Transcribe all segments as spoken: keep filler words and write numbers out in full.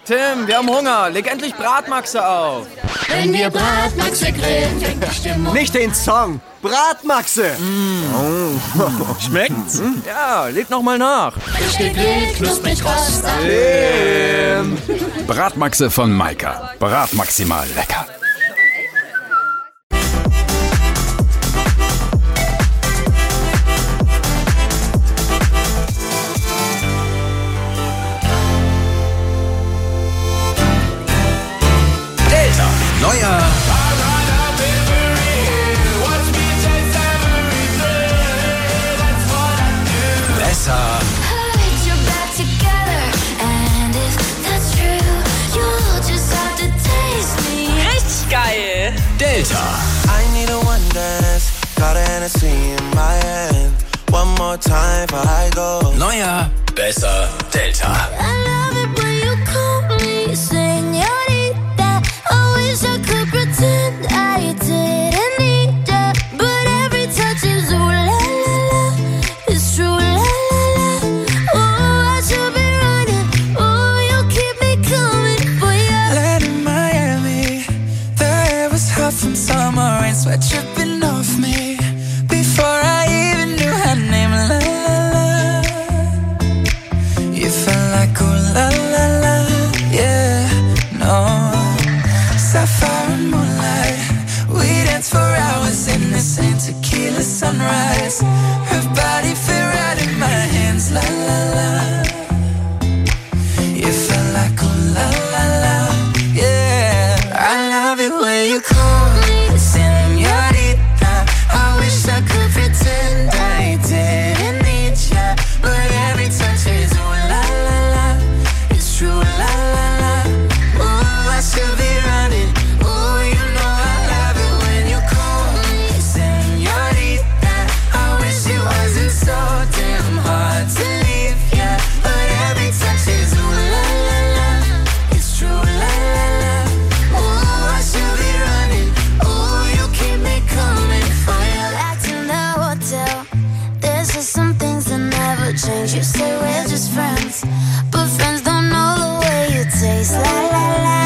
Tim, wir haben Hunger. Leg endlich Bratmaxe auf. Wenn wir Bratmaxe grillen, fängt die Stimmung. Nicht den Song, Bratmaxe. Mm. Oh. Schmeckt's? Mm. Ja, leg noch mal nach. Frisch gegrillt, knusprig rostig. Tim. Bratmaxe von Maika. Bratmaximal lecker. Neuer besser richtig geil. Delta I need a one dance, got a Hennessy in my hand. One more time before I go. Neuer besser Delta. I love it when you call me señorita. I wish I could pretend I didn't need ya, but every touch is ooh la la la. It's true la la la. Oh, I should be running. Oh, you keep me coming for ya. Land in Miami, the air was hot from summer rain, sweat dripping off me before I even knew her name. La la la. You felt like ooh la la la. Yeah, no. Sapphire and moonlight, we danced for hours in the same tequila sunrise. Her body fit right in my hands, la la la. You felt like ooh la la la, yeah. I love it when you call me señorita. I wish I could pretend I didn't need ya, but every touch is ooh la la la. It's true la la la. Ooh, I should be running. Ooh, you know I love it when you call me señorita. I wish it wasn't so damn hard to leave ya, but every touch is ooh la la la. It's true la la la. Ooh, I should be running. Ooh, you keep me coming for ya. Back to the hotel. There's just some things that never change. You say we're just friends, but friends don't know the way you taste. La la la.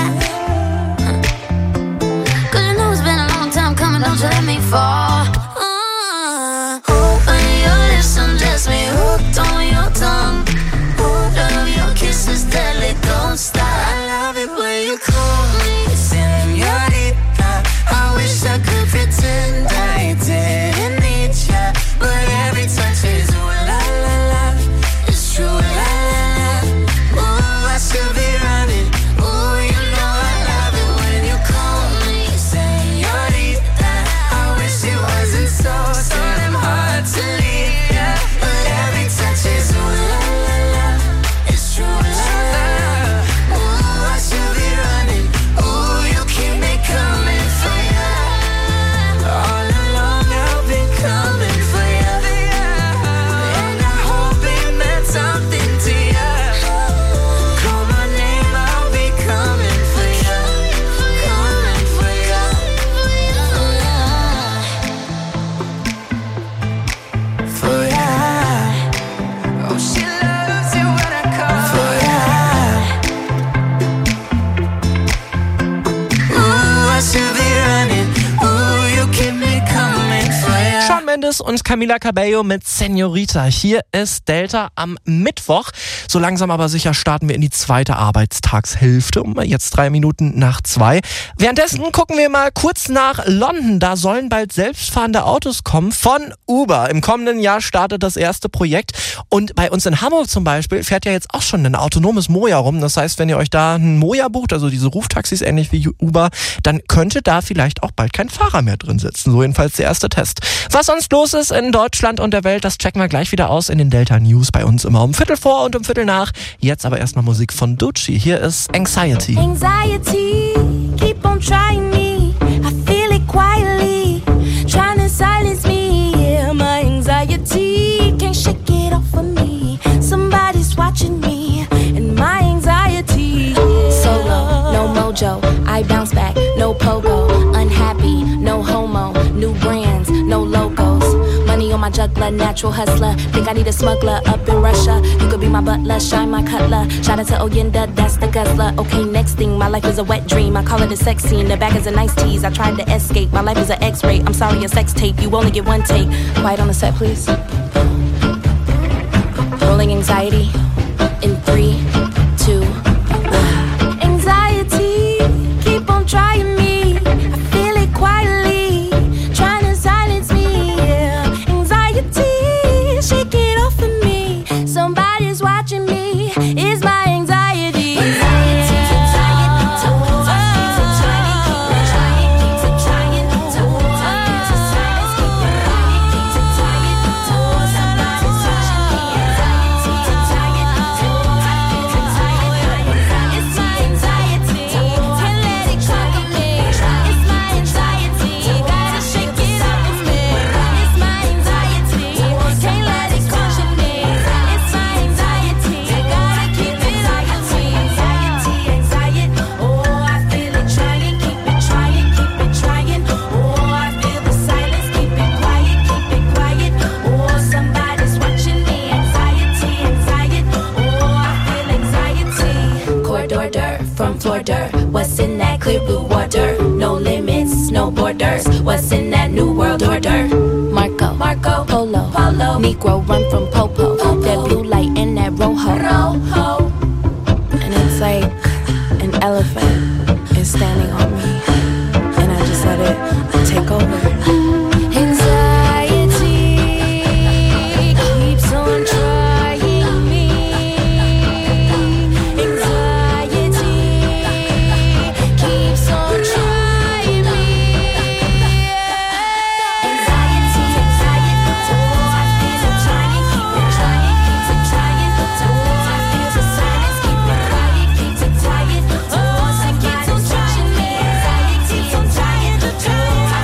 Cause you know it's been a long time coming. Don't you let me fall. Uh, open your lips and undress me. Hooked on your tongue. Oh, love your kisses deadly. Don't stop. I love it when you call me señorita. I wish I could pretend I didn't need ya, but every touch is ooh la la la. It's true la la la. Ooh, I should be running. Ooh, you know I love it when you call me señorita. I wish it wasn't so so damn hard to leave ya, but every touch is ooh la la la. It's true la la la. Ooh, I should be running. Ooh, you keep me coming for ya. All along I've been coming for ya, and I hope it meant something to ya. Call my name, I'll be coming for ya, coming for ya, for ya. Oh, she loves it when I call for ya. Ooh, I should be running. Ooh, you keep me coming for ya. Shawn Mendes und Camila Cabello mit Señorita. Hier ist Delta am Mittwoch. So langsam aber sicher starten wir in die zweite Arbeitstagshälfte. Um jetzt drei Minuten nach zwei. Währenddessen gucken wir mal kurz nach London. Da sollen bald selbstfahrende Autos kommen von Uber. Im kommenden Jahr startet das erste Projekt. Und bei uns in Hamburg zum Beispiel fährt ja jetzt auch schon ein autonomes Moja rum. Das heißt, wenn ihr euch da ein Moja bucht, also diese Ruftaxis ähnlich wie Uber, dann könnte da vielleicht auch bald kein Fahrer mehr drin sitzen. So jedenfalls der erste Test. Was sonst los ist in Deutschland und der Welt, das checken wir gleich wieder aus in den Delta News bei uns immer um Viertel vor und um Viertel nach. Jetzt aber erstmal Musik von Doechii. Hier ist Anxiety. Anxiety, keep on trying me. I feel it quietly, trying to silence me. Yeah, my anxiety can't shake it off of me. Somebody's watching me, and my anxiety. Solo, no mojo, I bounce back, no pogo. Unhappy, no homo, new brands, no logos. Money on my juggler, natural hustler. Think I need a smuggler up in Russia. You could be my butler, shine my cutler. Shout out to Oyenda, that's the guzzler. Okay, next thing, my life is a wet dream. I call it a sex scene, the bag is a nice tease. I tried to escape, my life is an X-ray. I'm sorry, a sex tape, you only get one take. Quiet on the set, please. Rolling anxiety in three, two, one. Anxiety, keep on trying me. I feel it quietly, trying to silence me. Yeah. Anxiety, shake it off of me. Somebody's watching me. It's my anxiety. Anxiety, anxiety, toes. I keep on trying, keep on trying, keep on trying, toes. I feel the silence, keep on trying, keep on trying, toes. Somebody's watching me. Anxiety, anxiety, toes. I feel the silence. It's my anxiety. Can't let it conquer me. It's my anxiety. Gotta shake it off of me. It's my anxiety. Can't let it conquer me. It's my anxiety. Gotta keep it off of me. Anxiety, anxiety. Oh, I feel it trying, keep it trying, keep it trying. Oh, I feel the silence, keep it quiet, keep it quiet. Oh, somebody's watching me. Anxiety, anxiety. Oh, I feel anxiety. Corridor dirt from floor dirt. What's in that clear blue water? No limits, no borders. What's in that new world order? Marco, Marco, Polo, Polo. Negro run from Popo. That blue light in that rojo. Rojo. And it's like an elephant is standing on me. And I just let it take over. Anxiety keeps on trying me. Anxiety keeps on trying me. Anxiety, anxiety, oh, I feel it trying, keep it trying, keep it trying, oh, I feel the silence, keep it quiet, keep it quiet, oh, somebody's watching me. Anxiety, anxiety, oh, I feel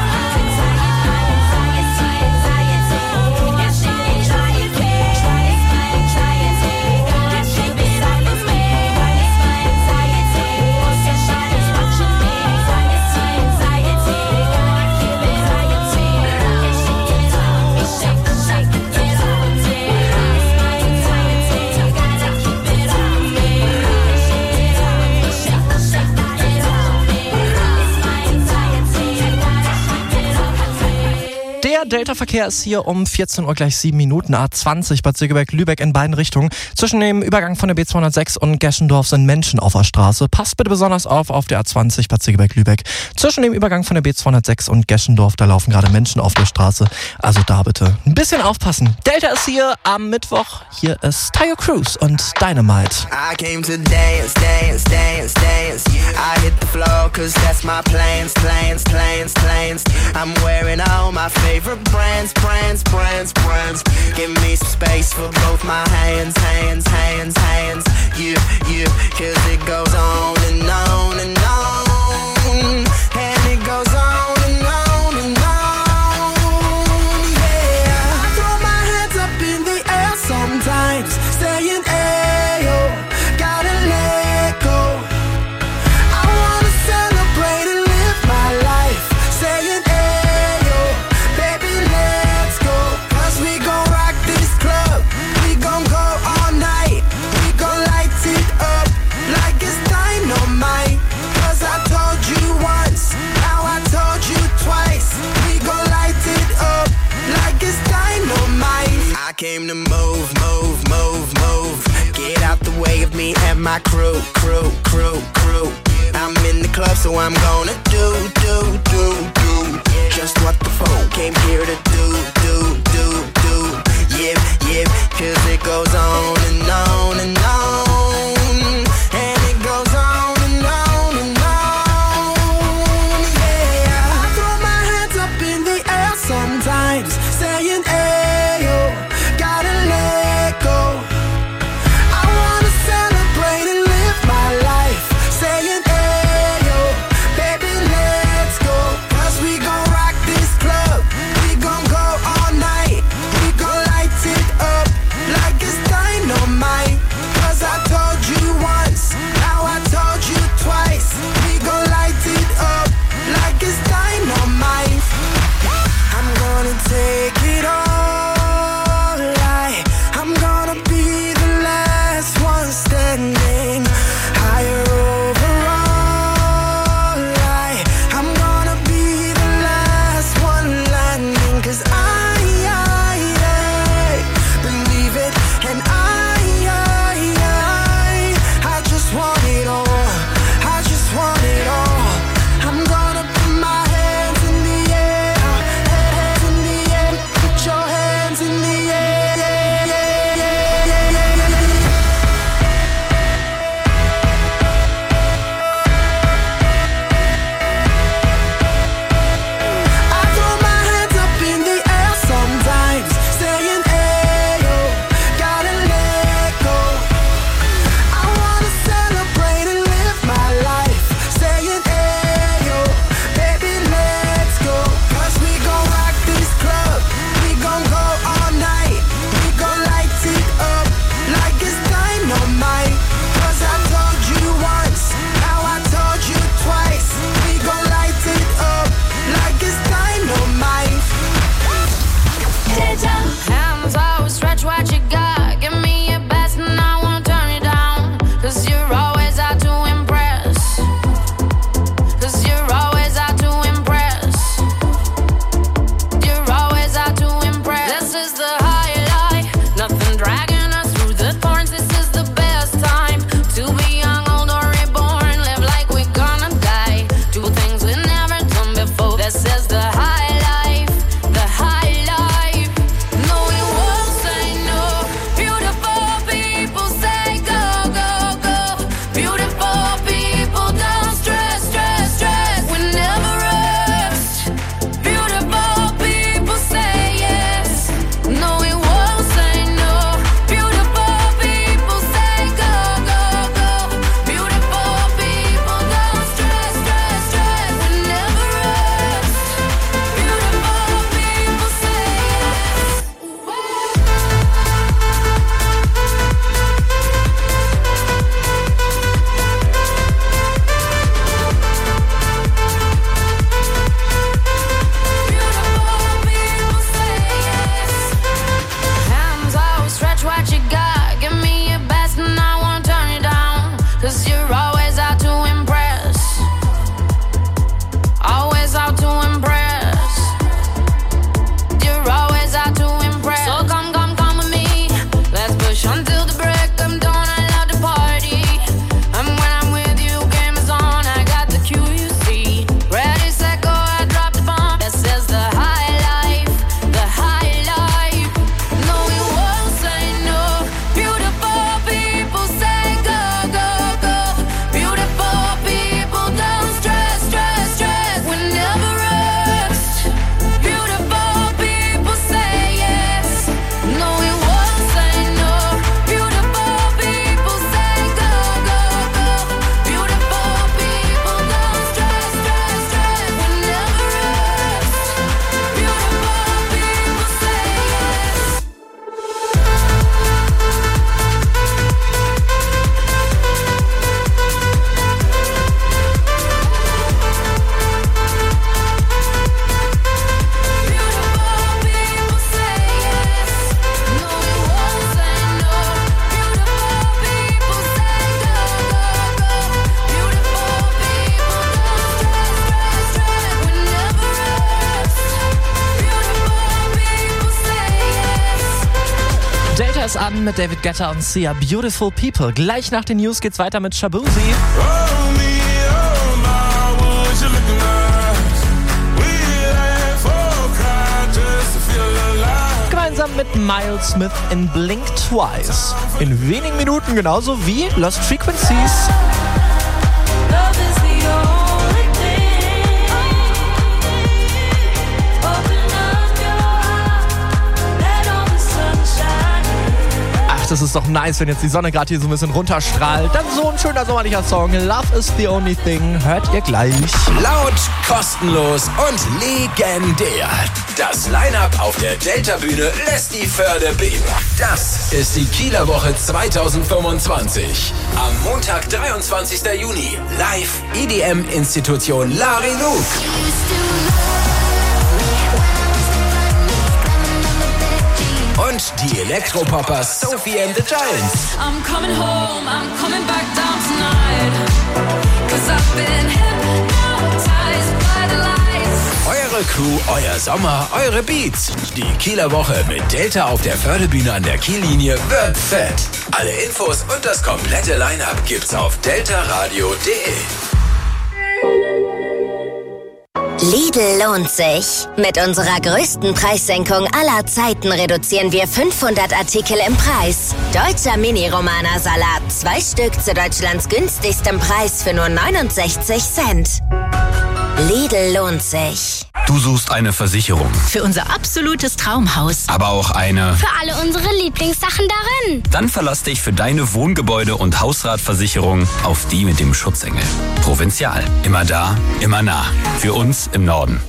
anxiety, anxiety, oh, I feel it trying, keep it trying, anxiety, gotta keep it off of me. It's my anxiety, oh, somebody's watching me. Anxiety, anxiety, gotta keep it off of me. Shake it off, shake, shake it off of me. It's my anxiety, gotta keep it off of me. Shake it off, shake, shake it off of me. It's my anxiety, gotta keep it off of me. Der Delta-Verkehr ist hier um vierzehn Uhr gleich sieben Minuten. A zwanzig Bad Segeberg-Lübeck in beiden Richtungen. Zwischen dem Übergang von der B zweihundertsechs und Geschendorf sind Menschen auf der Straße. Passt bitte besonders auf auf der A zwanzig Bad Segeberg-Lübeck. Zwischen dem Übergang von der B zweihundertsechs und Geschendorf, da laufen gerade Menschen auf der Straße. Also da bitte ein bisschen aufpassen. Delta ist hier am Mittwoch. Hier ist Tayo Cruz und Dynamite. I came to dance, dance, dance, dance. I hit the floor cause that's my plans, plans, plans, plans. I'm wearing all my favorite brands, brands, brands, brands. Give me some space for both my hands, hands, hands, hands. Yeah, yeah, cause it goes on and on and on. And it goes on and on and on. Yeah, I throw my hands up in the air sometimes, saying, ayo, gotta let go. I wanna celebrate and live my life, saying, ayo, baby, let's go. Cause we gon' rock this club, we gon' go all night. We gon' light it up like it's dynamite. Cause I told you once, now I told you twice. We gon' light it up like it's dynamite. I came to move, move, move, move. Get out the way of me and my crew, crew, crew, crew. I'm in the club, so I'm gonna do, do, do, do just what the folk came here to do, do, do, do. Yeah, yeah, cause it goes on and on and on. And it goes on and on and on. Yeah, I throw my hands up in the air sometimes, saying, ayo, gotta let go. I wanna celebrate and live my life, saying, ayo, baby, let's go. Cause we gon' rock this club, we gon' go all night. We gon' light it up like it's dynamite. an mit David Guetta und Sia, Beautiful People. Gleich nach den News geht's weiter mit Shabuzi. Gemeinsam mit Miles Smith in Blink Twice. In wenigen Minuten genauso wie Lost Frequencies. Das ist doch nice, wenn jetzt die Sonne gerade hier so ein bisschen runterstrahlt. Dann so ein schöner sommerlicher Song. Love is the only thing. Hört ihr gleich. Laut, kostenlos und legendär. Das Line-Up auf der Delta-Bühne lässt die Förde beben. Das ist die Kieler Woche zweitausendfünfundzwanzig. Am Montag, dreiundzwanzigsten Juni. Live E D M-Institution Lari Luke. Und die Elektropoppers Sophie and the Giants. I'm coming home, I'm coming back down tonight. Cause I've been hypnotized by the lights. Eure Crew, euer Sommer, eure Beats. Die Kieler Woche mit Delta auf der Förderbühne an der Kiellinie wird fett. Alle Infos und das komplette Line-Up gibt's auf deltaradio punkt de. Lidl lohnt sich. Mit unserer größten Preissenkung aller Zeiten reduzieren wir fünfhundert Artikel im Preis. Deutscher Mini-Romana-Salat. Zwei Stück zu Deutschlands günstigstem Preis für nur neunundsechzig Cent. Lidl lohnt sich. Du suchst eine Versicherung. Für unser absolutes Traumhaus. Aber auch eine... Für alle unsere Lieblingssachen darin. Dann verlass dich für deine Wohngebäude- und Hausratversicherung auf die mit dem Schutzengel. Provinzial. Immer da, immer nah. Für uns im Norden.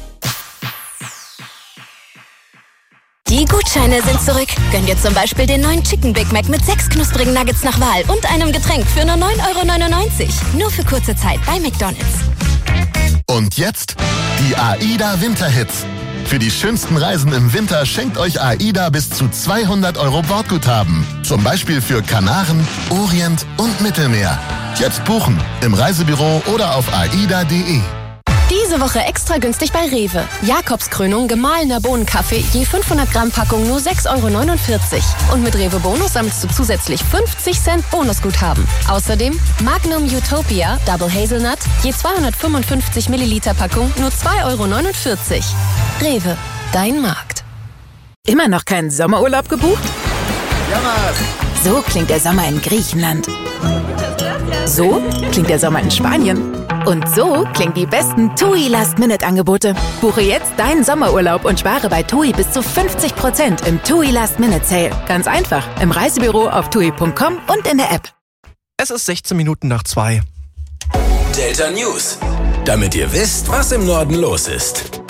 Die Gutscheine sind zurück. Gönn dir zum Beispiel den neuen Chicken Big Mac mit sechs knusprigen Nuggets nach Wahl und einem Getränk für nur neun Euro neunundneunzig. Nur für kurze Zeit bei McDonald's. Und jetzt die AIDA Winterhits. Für die schönsten Reisen im Winter schenkt euch AIDA bis zu zweihundert Euro Bordguthaben. Zum Beispiel für Kanaren, Orient und Mittelmeer. Jetzt buchen im Reisebüro oder auf aida punkt de. Diese Woche extra günstig bei Rewe. Jakobskrönung gemahlener Bohnenkaffee, je fünfhundert Gramm Packung nur sechs Euro neunundvierzig. Und mit Rewe Bonus sammelst du zusätzlich fünfzig Cent Bonusguthaben. Außerdem Magnum Utopia Double Hazelnut, je zweihundertfünfundfünfzig Milliliter Packung nur zwei Euro neunundvierzig. Rewe, dein Markt. Immer noch keinen Sommerurlaub gebucht? Ja, Mann. So klingt der Sommer in Griechenland. So klingt der Sommer in Spanien. Und so klingen die besten TUI Last-Minute-Angebote. Buche jetzt deinen Sommerurlaub und spare bei TUI bis zu fünfzig Prozent im TUI Last-Minute-Sale. Ganz einfach, im Reisebüro auf tui punkt com und in der App. Es ist sechzehn Minuten nach zwei. Delta News. Damit ihr wisst, was im Norden los ist.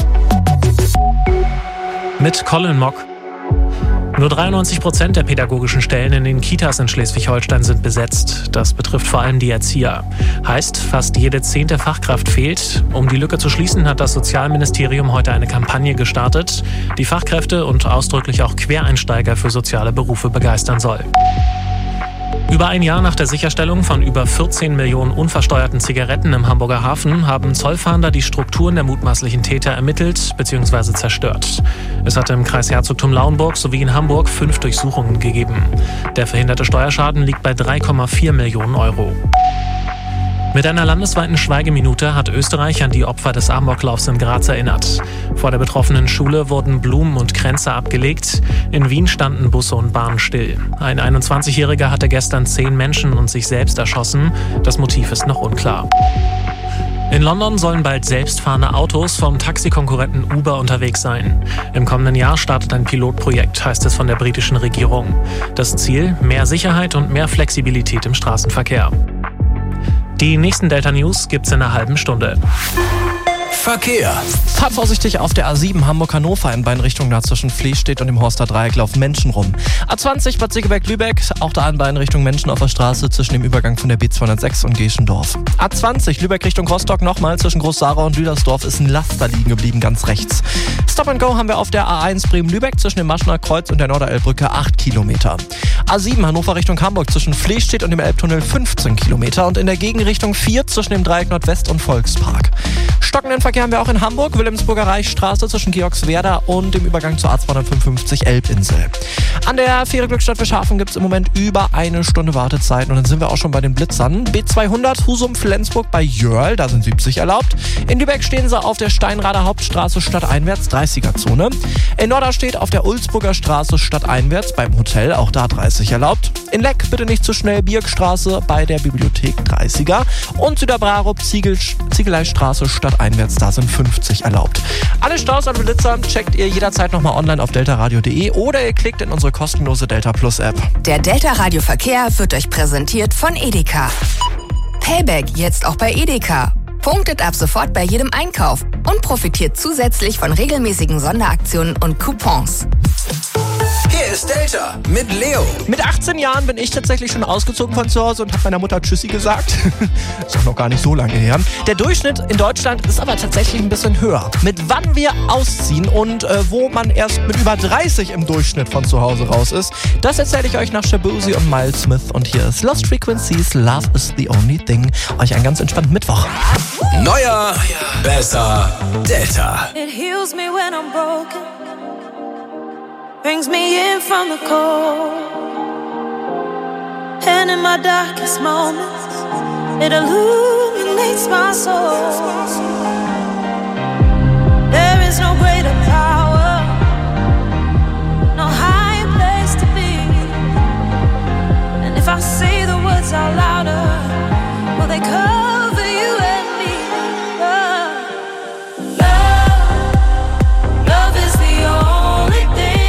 Mit Colin Mock. Nur dreiundneunzig Prozent der pädagogischen Stellen in den Kitas in Schleswig-Holstein sind besetzt. Das betrifft vor allem die Erzieher. Heißt, fast jede zehnte Fachkraft fehlt. Um die Lücke zu schließen, hat das Sozialministerium heute eine Kampagne gestartet, die Fachkräfte und ausdrücklich auch Quereinsteiger für soziale Berufe begeistern soll. Über ein Jahr nach der Sicherstellung von über vierzehn Millionen unversteuerten Zigaretten im Hamburger Hafen haben Zollfahnder die Strukturen der mutmaßlichen Täter ermittelt bzw. zerstört. Es hatte im Kreis Herzogtum Lauenburg sowie in Hamburg fünf Durchsuchungen gegeben. Der verhinderte Steuerschaden liegt bei drei Komma vier Millionen Euro. Mit einer landesweiten Schweigeminute hat Österreich an die Opfer des Amoklaufs in Graz erinnert. Vor der betroffenen Schule wurden Blumen und Kränze abgelegt. In Wien standen Busse und Bahnen still. Ein einundzwanzigjähriger hatte gestern zehn Menschen und sich selbst erschossen. Das Motiv ist noch unklar. In London sollen bald selbstfahrende Autos vom Taxikonkurrenten Uber unterwegs sein. Im kommenden Jahr startet ein Pilotprojekt, heißt es von der britischen Regierung. Das Ziel: mehr Sicherheit und mehr Flexibilität im Straßenverkehr. Die nächsten Delta News gibt's in einer halben Stunde. Verkehr. Fahrt vorsichtig auf der A sieben Hamburg-Hannover in beiden Richtungen, da zwischen Fließstedt und dem Horster Dreieck laufen Menschen rum. A zwanzig Bad Segeberg-Lübeck, auch da in beiden Richtungen Menschen auf der Straße zwischen dem Übergang von der B zweihundertsechs und Geschendorf. A zwanzig Lübeck Richtung Rostock nochmal zwischen Groß-Sara und Lüdersdorf ist ein Laster liegen geblieben, ganz rechts. Stop and Go haben wir auf der A eins Bremen-Lübeck zwischen dem Maschner Kreuz und der Norderelbbrücke acht Kilometer. A sieben Hannover Richtung Hamburg zwischen Fließstedt und dem Elbtunnel fünfzehn Kilometer und in der Gegenrichtung vier zwischen dem Dreieck Nordwest und Volkspark. Stockenden Verkehr haben wir auch in Hamburg, Wilhelmsburger Reichsstraße zwischen Georgswerda und dem Übergang zur A zweihundertfünfundfünfzig Elbinsel. An der Fähre Glückstadt-Bischhafen gibt es im Moment über eine Stunde Wartezeit und dann sind wir auch schon bei den Blitzern. B zweihundert Husum-Flensburg bei Jörl, da sind siebzig erlaubt. In Lübeck stehen sie auf der Steinrader Hauptstraße stadteinwärts, dreißiger-Zone. In Norderstedt auf der Ulzburger Straße stadteinwärts beim Hotel, auch da dreißig erlaubt. In Leck bitte nicht zu schnell, Birkstraße bei der Bibliothek dreißiger. Und Süderbrarup, Ziegel, Ziegeleistraße stadteinwärts, da sind fünfzig erlaubt. Alle Staus an Blitzern checkt ihr jederzeit nochmal online auf deltaradio punkt de oder ihr klickt in unsere kostenlose Delta Plus App. Der Delta Radio Verkehr wird euch präsentiert von Edeka. Payback jetzt auch bei Edeka. Punktet ab sofort bei jedem Einkauf und profitiert zusätzlich von regelmäßigen Sonderaktionen und Coupons. Hier ist Delta mit Leo. Mit achtzehn Jahren bin ich tatsächlich schon ausgezogen von zu Hause und habe meiner Mutter Tschüssi gesagt. Ist auch noch gar nicht so lange her. Der Durchschnitt in Deutschland ist aber tatsächlich ein bisschen höher. Mit wann wir ausziehen und äh, wo man erst mit über dreißig im Durchschnitt von zu Hause raus ist, das erzähle ich euch nach Shabuzi und Miles Smith. Und hier ist Lost Frequencies, Love is the Only Thing. Euch einen ganz entspannten Mittwoch. Neuer, besser, Delta. It heals me when I'm broken. Brings me in from the cold. And in my darkest moments, it illuminates my soul. There is no greater power, no higher place to be. And if I say the words out louder, will they cover you and me? Oh. Love, love is the only thing.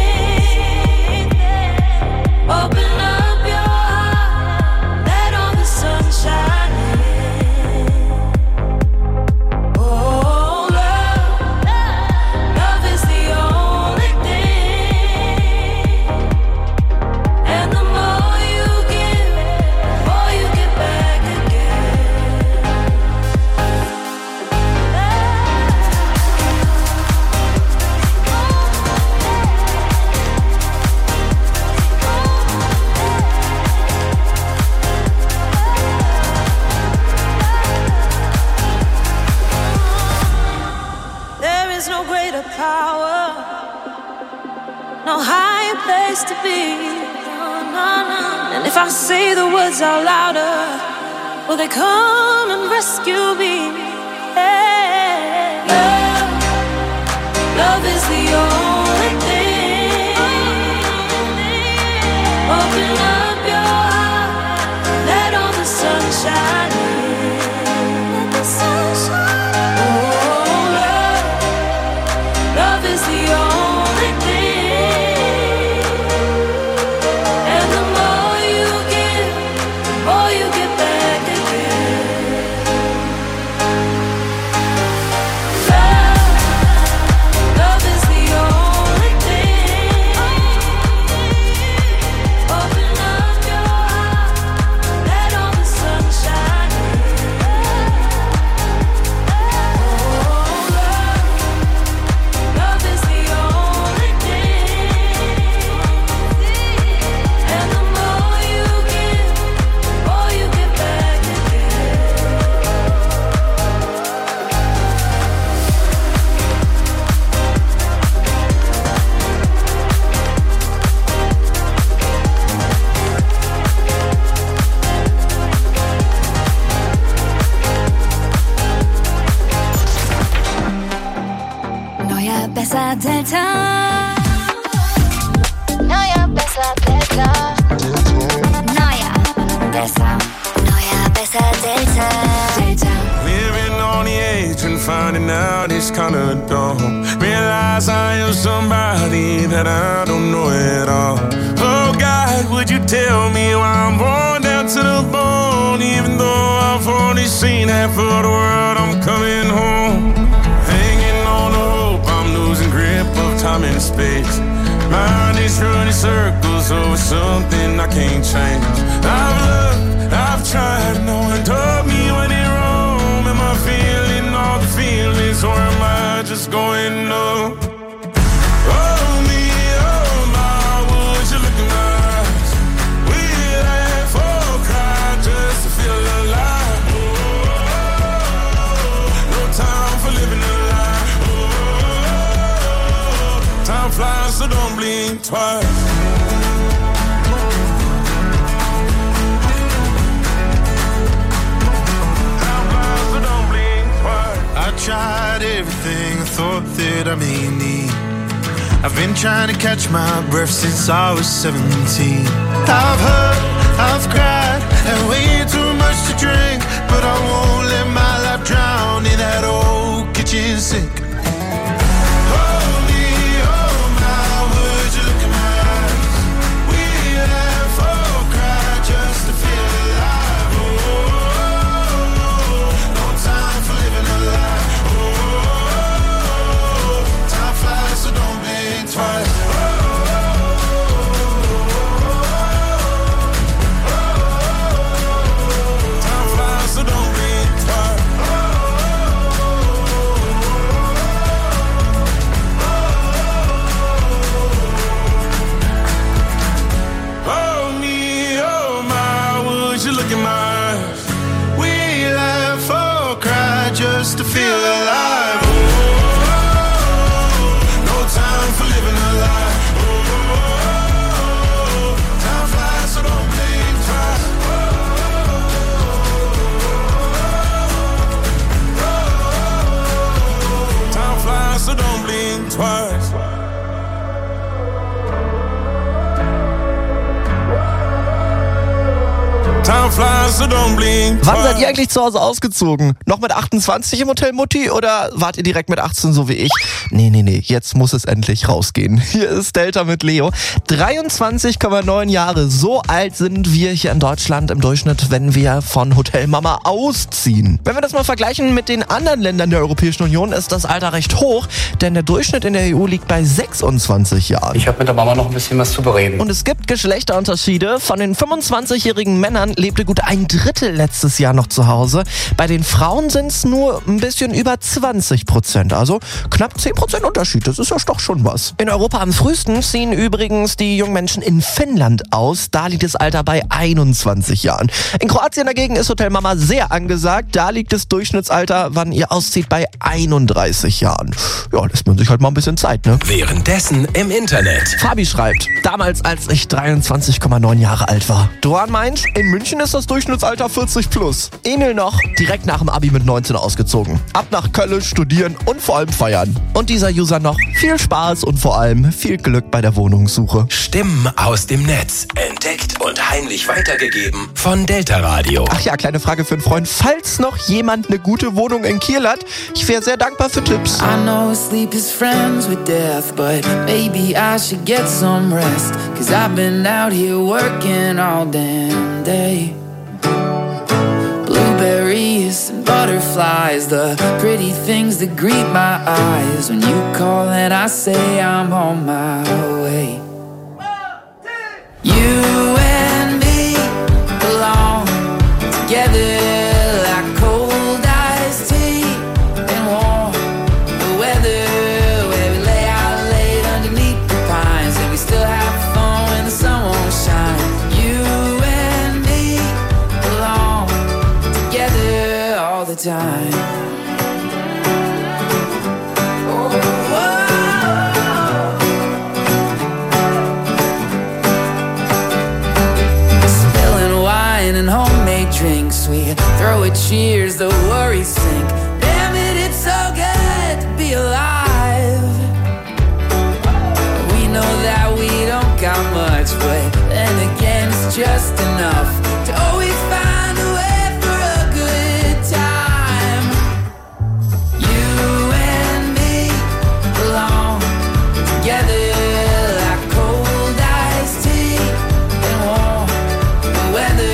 Open up your heart, let all the sunshine in. Oh, love, love is the only thing. And the more you give, the more you get back again. There is no greater power, no higher place to be. No, no, no. And if I say the words out louder, will they come and rescue me? Hey. Love, love is the only thing. Open up your heart, let all the sunshine in. Let the sunshine in. Oh, love, love is the only thing. And the more you give, the more you get back again. Love, love is the only thing. Open up your heart, let all the sunshine in. Oh, love, love is the only thing. And the more you give, the more you get back again. Neuer, besser Delta. Neuer, besser Delta. Neuer, besser. Neuer, besser Delta. Delta. Living on the edge and finding out it's kinda dumb. Realize I am somebody that I don't know at all. Oh God, would you tell me why I'm worn down to the bone? Even though I've only seen half of the world, I'm coming home. Hanging on the hope, I'm losing grip of time and space. Mind is running circles over something I can't change. I've looked, I've tried, no one told me when it wrong. Am I feeling all the feelings or am I just going numb? Oh me, oh my, would you look in my eyes? We'd laugh or cry just to feel alive. Oh, no time so don't blink twice. I tried everything I thought that I may need. I've been trying to catch my breath since I was seventeen. I've hurt, I've cried, and way too much to drink, but I won't let my life drown in that old kitchen sink. Hold me, hold my words, you look in my eyes. We laugh or cry just to feel alive. Oh, no time for living a lie. Oh, time flies, so don't blink twice. Time flies, so don't blink twice. Hold me, oh my, would you look in my eyes? We laugh or cry just to feel alive. Oh, no time for living a lie. Oh, time flies, so don't blink twice. Time flies, so don't blink twice. Time flies, so don't blink Wann seid twice. ihr eigentlich zu Hause ausgezogen? Noch mit achtundzwanzig im Hotel Mutti oder wart ihr direkt mit achtzehn so wie ich? Nee, nee, nee, jetzt muss es endlich rausgehen. Hier ist Delta mit Leo. dreiundzwanzig Komma neun Jahre, so alt sind wir hier in Deutschland im Durchschnitt, wenn wir von Hotel Mama ausziehen. Wenn wir das mal vergleichen mit den anderen Ländern der Europäischen Union, ist das Alter recht hoch, denn der Durchschnitt in der E U liegt bei sechsundzwanzig Jahren. Ich habe mit der Mama noch ein bisschen was zu bereden. Und es gibt Geschlechterunterschiede. Von den fünfundzwanzigjährigen Männern lebte gut ein Drittel letztes Jahr noch zu Hause. Bei den Frauen sind es nur ein bisschen über zwanzig Prozent, also knapp zehn Prozent Unterschied. Das ist ja doch schon was. In Europa am frühesten ziehen übrigens die jungen Menschen in Finnland aus. Da liegt das Alter bei einundzwanzig Jahren. In Kroatien dagegen ist Hotel Mama sehr angesagt. Da liegt das Durchschnittsalter, wann ihr auszieht, bei einunddreißig Jahren. Ja, lässt man sich halt mal ein bisschen Zeit, ne? Währenddessen im Internet. Fabi schreibt, damals als ich dreiundzwanzig Komma neun Jahre alt war. Doan meint, in München ist das Durchschnittsalter vierzig plus. Enel noch, direkt nach dem Abi mit neunzehn ausgezogen. Ab nach Köln, studieren und vor allem feiern. Und dieser User noch, viel Spaß und vor allem viel Glück bei der Wohnungssuche. Stimmen aus dem Netz. Entdeckt und heimlich weitergegeben von Delta Radio. Ach ja, kleine Frage für einen Freund. Falls noch jemand eine gute Wohnung in Kiel hat, ich wäre sehr dankbar für Tipps. I know sleep is friends with death, but maybe I should get some rest. Cause I've been out here working all damn day. Blueberries and butterflies, the pretty things that greet my eyes. When you call and I say I'm on my way. You and me belong together like cold iced tea and warm weather, where we lay out late underneath the pines and we still have fun when the sun won't shine. You and me belong together all the time. And homemade drinks, we throw a cheers, the worries sink. Damn it, it's so good to be alive. We know that we don't got much, but then again it's just enough to always find a way for a good time. You and me belong together like cold iced tea and warm weather.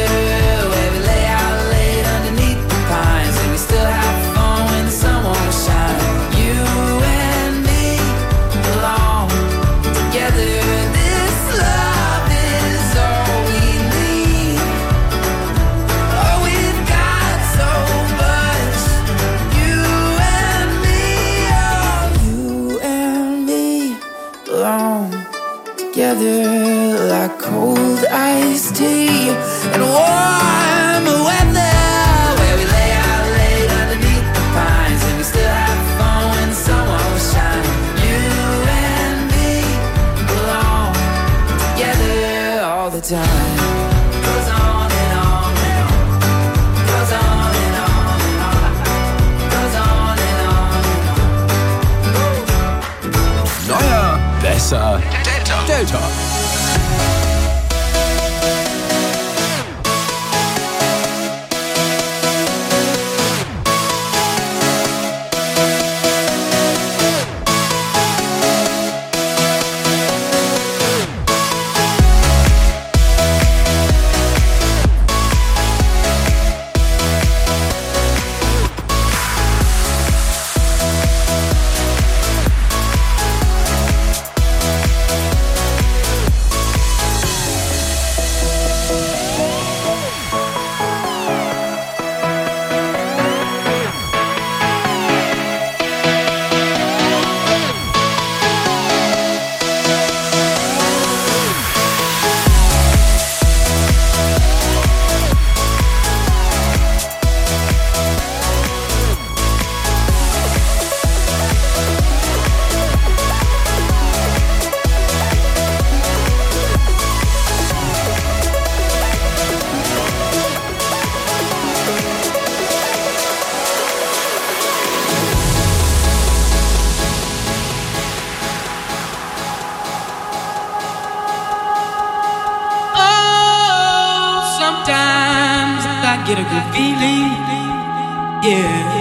Together like cold iced tea and warm weather, where we lay out late underneath the pines and we still have fun when the sun won't shine. You and me get a good feeling, yeah.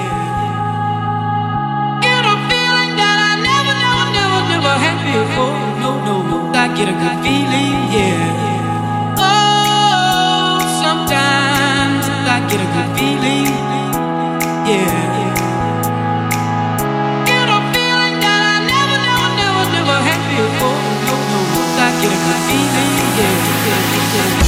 Get a feeling that I never, never, never, never had before. No, no, no, I get a good feeling, yeah. Oh, sometimes I get a good feeling, yeah. Get a feeling that I never, never, never, never had before. No, no, no, I get a good feeling, yeah, yeah, yeah.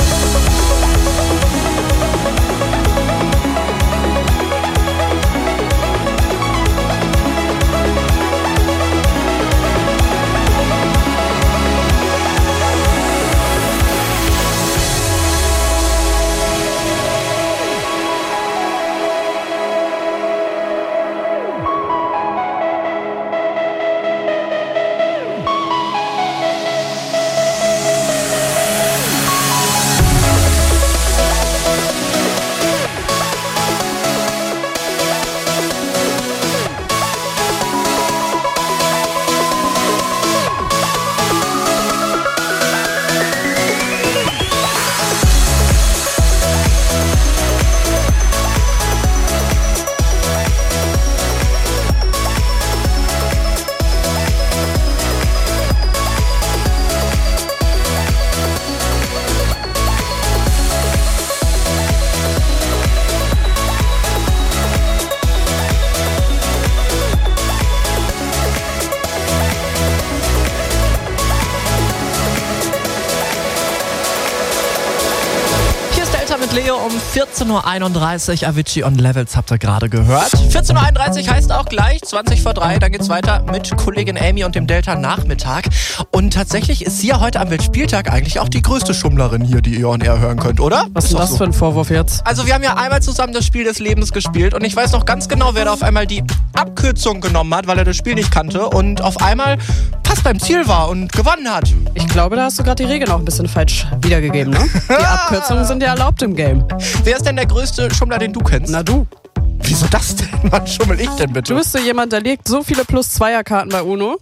Leo um vierzehn Uhr einunddreißig, Avicii und Levels habt ihr gerade gehört. vierzehn Uhr einunddreißig heißt auch gleich zwanzig vor drei, dann geht's weiter mit Kollegin Amy und dem Delta Nachmittag. Und tatsächlich ist sie ja heute am Weltspieltag eigentlich auch die größte Schummlerin hier, die ihr on air hören könnt, oder? Was ist denn das so für ein Vorwurf jetzt? Also wir haben ja einmal zusammen das Spiel des Lebens gespielt und ich weiß noch ganz genau, wer da auf einmal die Abkürzung genommen hat, weil er das Spiel nicht kannte und auf einmal fast beim Ziel war und gewonnen hat. Ich glaube, da hast du gerade die Regeln auch ein bisschen falsch wiedergegeben, ne? Die Abkürzungen sind ja erlaubt im Game. Wer ist denn der größte Schummler, den du kennst? Na du. Wieso das denn? Wann schummel ich denn bitte? Du bist so jemand, der legt so viele Plus-Zweier-Karten bei Uno.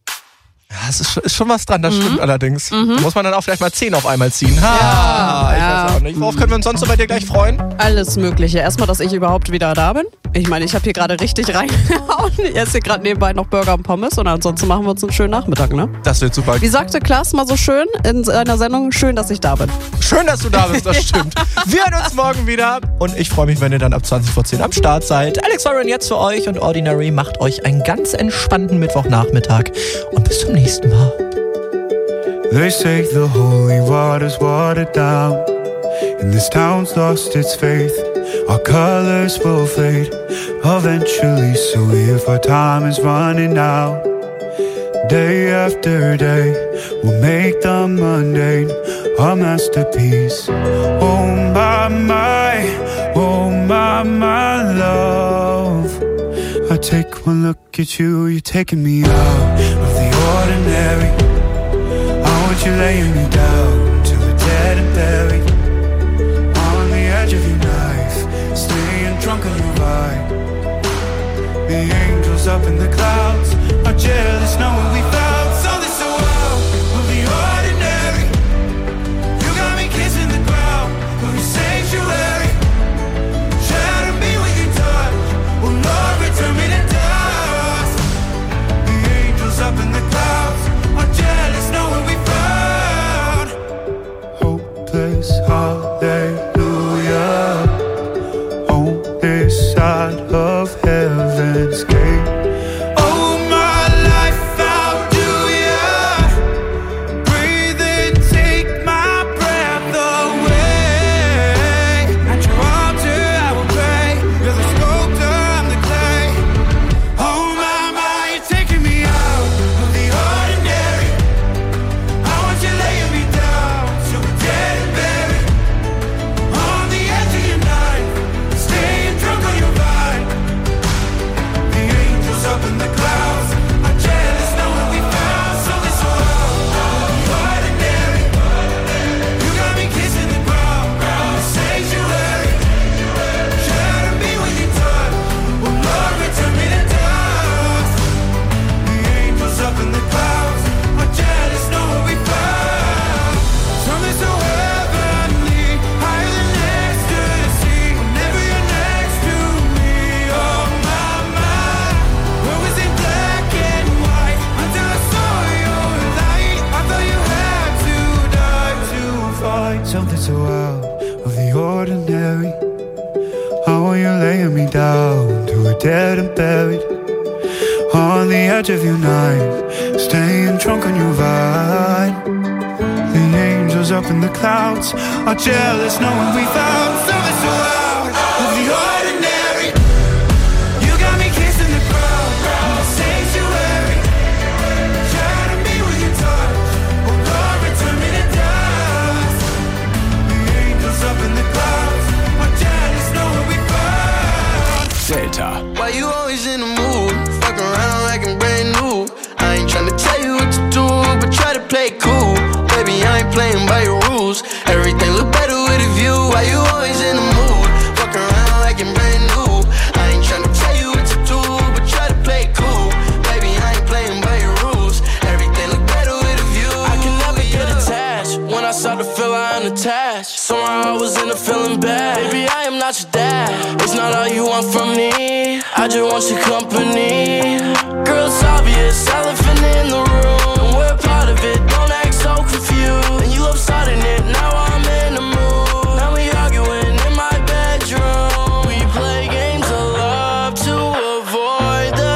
Ja, es ist, ist schon was dran, das mhm. stimmt allerdings. Mhm. Da muss man dann auch vielleicht mal zehn auf einmal ziehen. Ha, ja, ich ja. weiß auch nicht. Worauf können wir uns sonst so bei dir gleich freuen? Alles Mögliche. Erstmal, dass ich überhaupt wieder da bin. Ich meine, ich habe hier gerade richtig reingehauen. Ich esse hier gerade nebenbei noch Burger und Pommes und ansonsten machen wir uns einen schönen Nachmittag, ne? Das wird super. Wie sagte Klaas mal so schön in seiner Sendung, schön, dass ich da bin. Schön, dass du da bist, das stimmt. Wir hören uns morgen wieder und ich freue mich, wenn ihr dann ab zwanzig vor zehn am Start seid. Alex Warren jetzt für euch und Ordinary macht euch einen ganz entspannten Mittwochnachmittag und bis zum nächsten Mal. They say the holy water's watered down, and this town's lost its faith. Our colors will fade eventually, so if our time is running out, day after day, we'll make the mundane our masterpiece. Oh my, my, oh my, my love, I take one look at you, you're taking me out of the ordinary. I want you laying me down till we're dead and buried, on the edge of your knife, staying drunk on your vibe. The angels up in the clouds are jealous knowing we found something so wild of the ordinary. You got me kissing the ground of your sanctuary. Shatter me with your touch, oh Lord, return me to dust. The angels up in the clouds are jealous knowing we found hopeless hallelujah on this side of heaven's gate. Oh my life, how do ya breathe and take my breath away? At your altar I will pray. You're the sculptor, I'm the clay. Oh my, my, you're taking me out of the ordinary. I want you laying me down so we're dead and buried, on the edge of your knife, staying drunk on your vine. The angels down to a dead and buried on the edge of your night, staying drunk on your vine. The angels up in the clouds are jealous knowing we found something so out of the ordinary. You got me kissing the ground, the sanctuary. Shatter me with your touch, oh Lord, return me to dust. The angels up in the clouds are jealous knowing we found Delta. Why you always in the mood? Fuck around like I'm brand new. I ain't tryna tell you what to do, but try to play it cool. Baby, I ain't playing by your rules. Everything look better with a view. Why you always in the mood? Fuck around like I'm brand new. I ain't tryna tell you what to do, but try to play it cool. Baby, I ain't playing by your rules. Everything look better with a view. I can never get attached. When I start to feel I'm attached, somehow I was in a feeling bad. Baby, I am not your dad. It's not all you want from me. I just want your company. Girl, it's obvious, elephant in the room. We're part of it, don't act so confused. And you love starting it, now I'm in the mood. Now we arguing in my bedroom. We play games of love to avoid the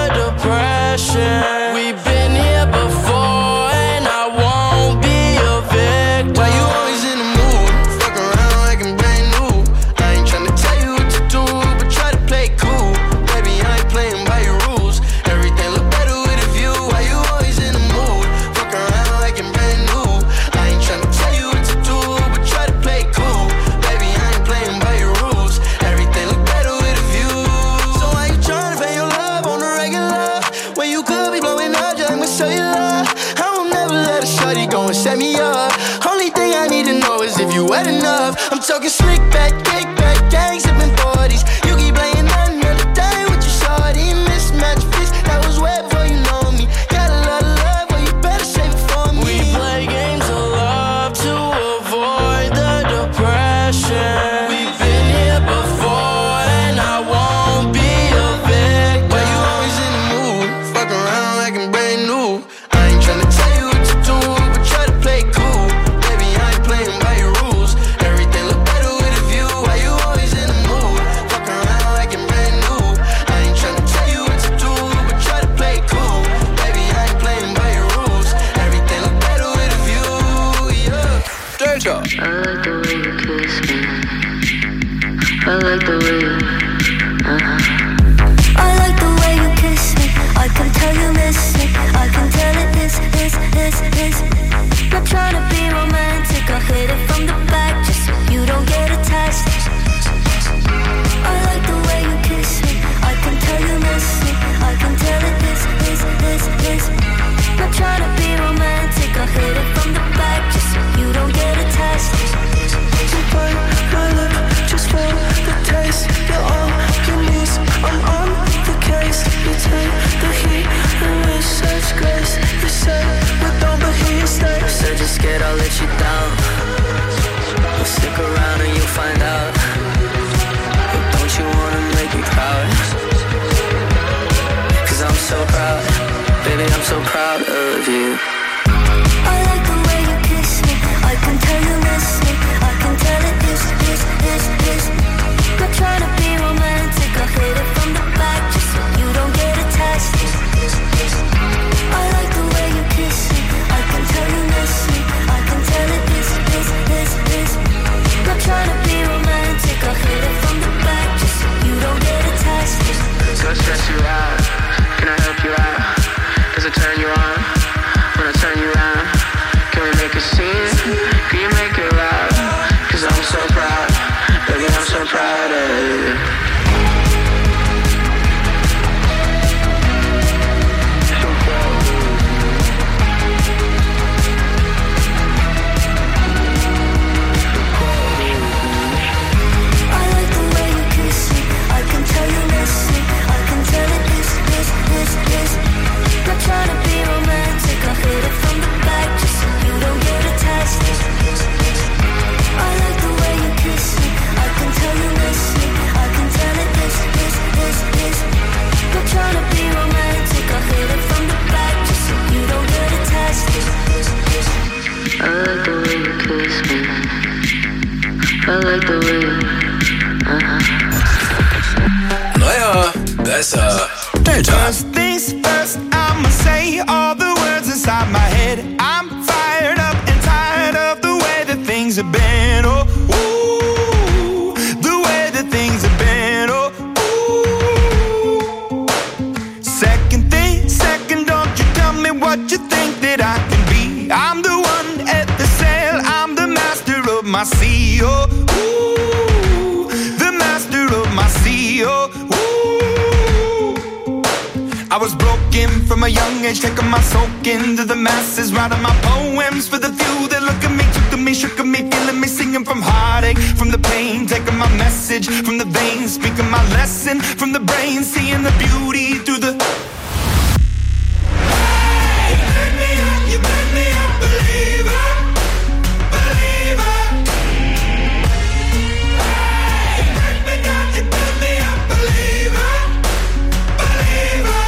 depression. We've been here before and I won't be a victim. Why you always in the mood? Fuck around like I'm brand new. I ain't tryna tell you what to do, but try to play it cool. Baby, I ain't playing by your rules. Everything look better with a view. Why you always in the mood? Fuck around like I'm brand new. I ain't tryna tell you what to do, but try to play it cool. Baby, I ain't playing by your rules. Everything look better with a view. So why you tryna pay your love on the regular when you could be blowing up just like my cellular? I will never let a shorty go and set me up. Only thing I need to know is if you wet enough. I'm talking slick back, kick back, gang sipping forties. You keep playing another day with your shorty. Mismatch fist, that was way before you know me. Got a lot of love, but you better save it for me. We play games of love to avoid the depression. We've been here before and I won't be a victim. Why you always in the mood? Fuck around like I'm brand new. I ain't tryna tell you what to do, but try to play it cool. Baby, I ain't playing by your rules. Everything look better with a view. Why you always in the mood? Fuck around like I'm brand new. I ain't tryna tell you what to do, but try to play it cool. Baby, I ain't playing by your rules. Everything look better with a view, yeah. Delta. I like the way you kiss me. I like the way you, uh-huh. I like the way you kiss me. I can tell you miss it. I can tell it is, is, is, is. Not trying to be romantic. I hit it from the back just so you don't get attached. I like the way you kiss me. I can tell you miss it. I can tell it is, is, is, is. Not trying to be romantic. I hit it from the back just so you don't get attached. You bite my lip just for the taste. You're on your knees, I'm on the case. You take the heat and with such grace. You say you don't, but here you stay. You said you're scared I'll let you down. Well, stick around and you'll find out. But don't you wanna make me proud? Cause I'm so proud. Baby, I'm so proud of you. I like the way you kiss me. I can tell you miss me. I can tell it is, is, is, is. Not trying to be romantic. I hit it from the back just so you don't get attached. I like the way you kiss me. I can tell you miss me. I can tell it is, is, is, is. Not trying to be romantic. I hit it from the back just so you don't get attached. So stress you out. Can I help you out? Does it turn you on? When I besser Delta. First things first, I'ma say all the words inside my head. I'm fired up and tired of the way that things have been. Oh, ooh, the way that things have been. Oh, ooh. Second thing, second, don't you tell me what you think that I can be. I'm the one at the sail, I'm the master of my sea. Oh, ooh, the master of my sea. Oh, ooh. I was broken from a young age, taking my soak into the masses, writing my poems for the few that look at me, took to me, shook at me, feeling me, singing from heartache, from the pain, taking my message from the veins, speaking my lesson from the brain, seeing the beauty through the. Hey, you made me up, you made me a believer, believer. Hey, you made me down, you made me a believer, believer.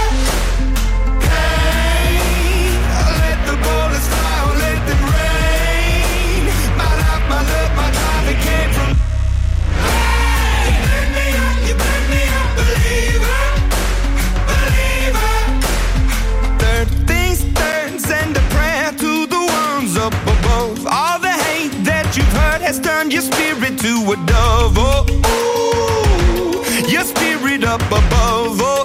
Has turned your spirit to a dove, oh, ooh, your spirit up above, oh,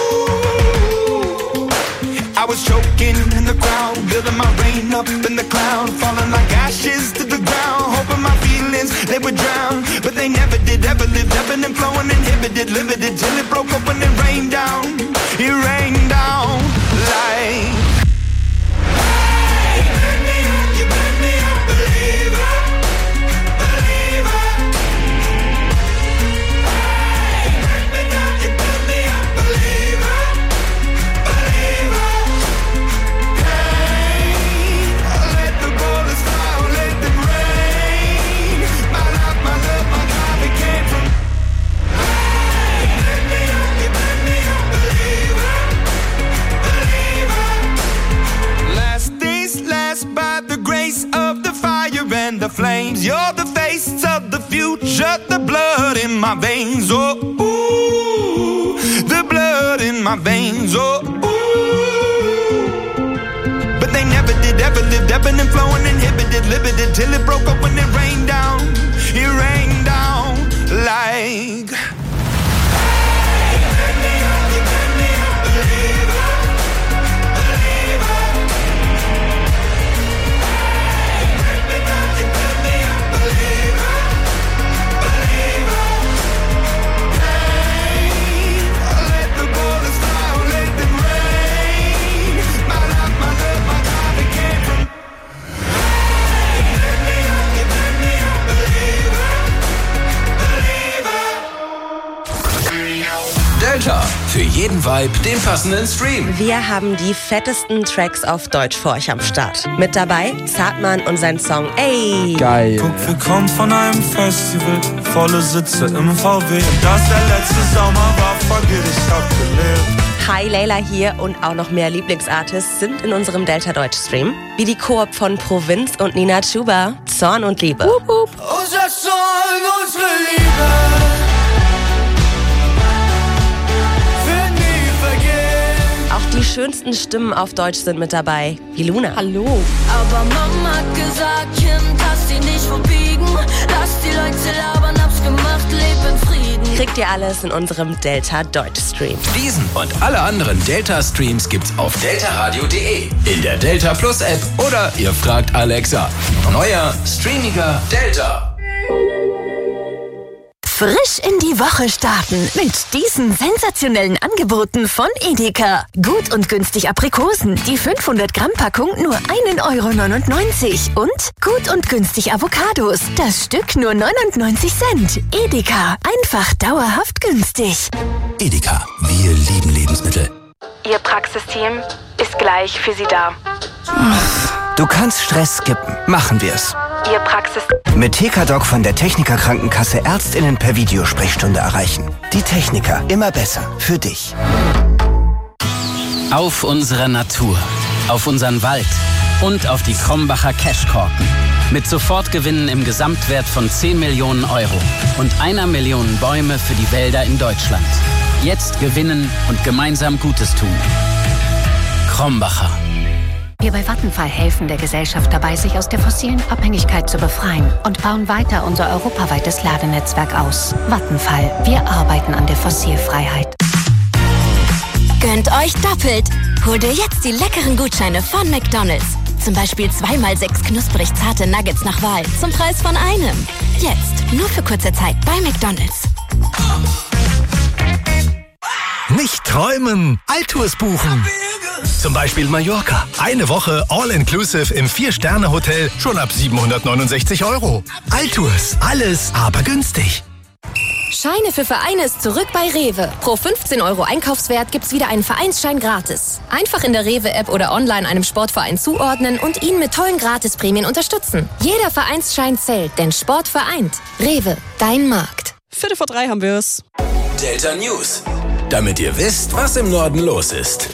ooh. I was choking in the crowd, building my rain up in the cloud, falling like ashes to the ground, hoping my feelings, they would drown, but they never did, ever lived, ebbing and flowing, inhibited, limited, till it broke open and rained down, it rained down like. Hey, you made me up, you made me a believer. The flames, you're the face of the future, the blood in my veins, oh, ooh, the blood in my veins, oh, ooh. But they never did, ever lived, ebbing and flowing, inhibited, limited, till it broke up when it rained down, it rained down like. Hey, you made me up, you made me a believer, believer. Delta, für jeden Vibe den passenden Stream. Wir haben die fettesten Tracks auf Deutsch für euch am Start. Mit dabei Zartmann und sein Song Ey. Geil. Guck, wir kommen von einem Festival, volle Sitze im V W. Das der letzte Sommer war, vergiss, ich hab gelebt. Hi, Layla hier und auch noch mehr Lieblingsartists sind in unserem Delta Deutsch Stream. Wie die Koop von Provinz und Nina Chuba, Zorn und Liebe. Wup, wup. Unser Zorn, unsere Liebe. Auch die schönsten Stimmen auf Deutsch sind mit dabei, wie Luna. Hallo. Aber Mama hat gesagt, Kind, lass dich nicht verbiegen. Lass die Leute labern, hab's gemacht, leb in Frieden. Kriegt ihr alles in unserem Delta Deutsch Stream. Diesen und alle anderen Delta Streams gibt's auf deltaradio punkt de, in der Delta Plus App oder ihr fragt Alexa. Neuer, streamiger Delta. Frisch in die Woche starten mit diesen sensationellen Angeboten von Edeka. Gut und günstig Aprikosen, die fünfhundert Gramm Packung nur ein Euro neunundneunzig. Und gut und günstig Avocados, das Stück nur neunundneunzig Cent. Edeka, einfach dauerhaft günstig. Edeka, wir lieben Lebensmittel. Ihr Praxisteam ist gleich für Sie da. Du kannst Stress skippen. Machen wir's. Ihr Praxis... Mit T K Doc von der Techniker Krankenkasse Ärztinnen per Videosprechstunde erreichen. Die Techniker, immer besser. Für dich. Auf unsere Natur, auf unseren Wald und auf die Krombacher Cashkorken. Mit Sofortgewinnen im Gesamtwert von zehn Millionen Euro und einer Million Bäume für die Wälder in Deutschland. Jetzt gewinnen und gemeinsam Gutes tun. Krombacher. Wir bei Vattenfall helfen der Gesellschaft dabei, sich aus der fossilen Abhängigkeit zu befreien und bauen weiter unser europaweites Ladenetzwerk aus. Vattenfall, wir arbeiten an der Fossilfreiheit. Gönnt euch doppelt. Hol dir jetzt die leckeren Gutscheine von McDonald's. Zum Beispiel zwei mal sechs knusprig zarte Nuggets nach Wahl zum Preis von einem. Jetzt, nur für kurze Zeit bei McDonald's. Nicht träumen, Altours buchen. Zum Beispiel Mallorca. Eine Woche All-Inclusive im vier-Sterne-Hotel schon ab siebenhundertneunundsechzig Euro. Altours, alles aber günstig. Scheine für Vereine ist zurück bei Rewe. Pro fünfzehn Euro Einkaufswert gibt's wieder einen Vereinsschein gratis. Einfach in der Rewe-App oder online einem Sportverein zuordnen und ihn mit tollen Gratisprämien unterstützen. Jeder Vereinsschein zählt, denn Sport vereint. Rewe, dein Markt. Viertel vor drei haben wir es. Delta News. Damit ihr wisst, was im Norden los ist.